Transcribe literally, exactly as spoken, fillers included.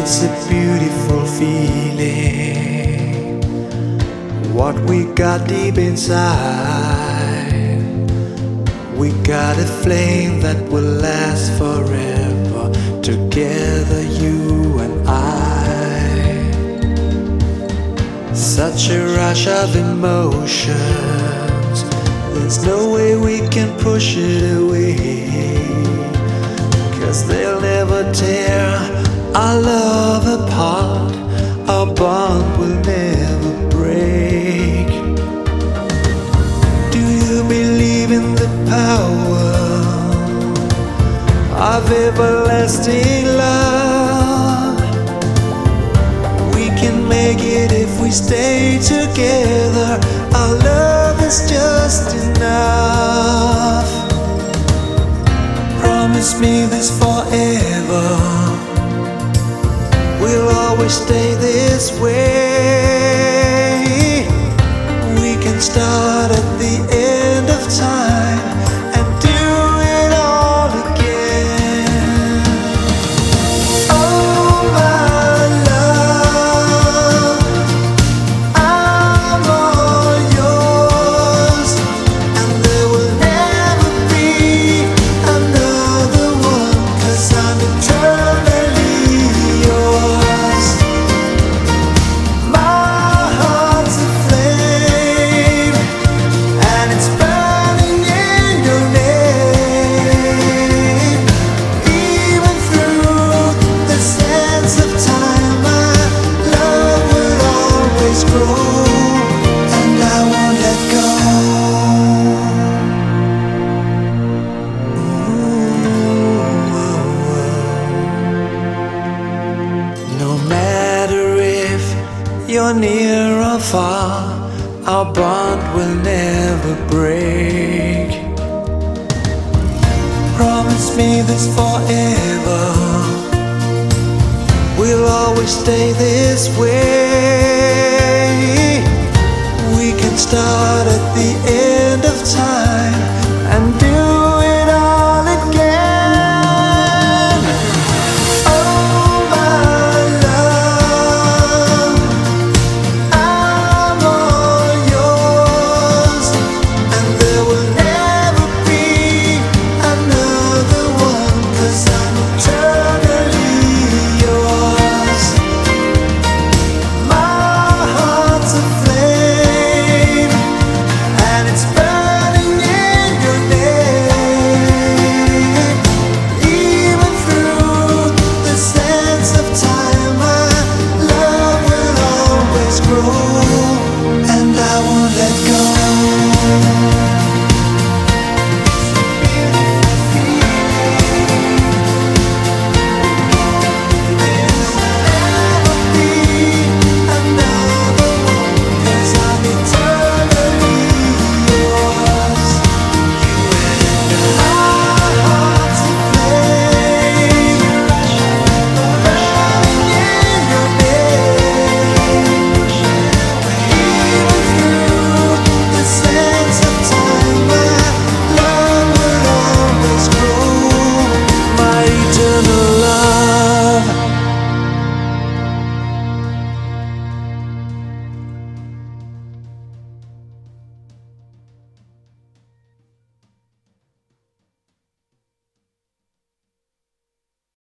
It's a beautiful feeling, what we got deep inside. We got a flame that will last forever, together you and I. Such a rush of emotions, there's no way we can push it away, 'cause they'll never tear our love apart, our bond will never break. Do you believe in the power of everlasting love? We can make it if we stay together, our love is just enough. Promise me this forever, we'll always stay this way. We can start at the end of time and do it all again. Oh my love, I'm all yours, and there will never be another one, 'cause I'm eternally yours. No matter if you're near or far, our bond will never break. Promise me this forever, we'll always stay this way. We can start at the end of time and do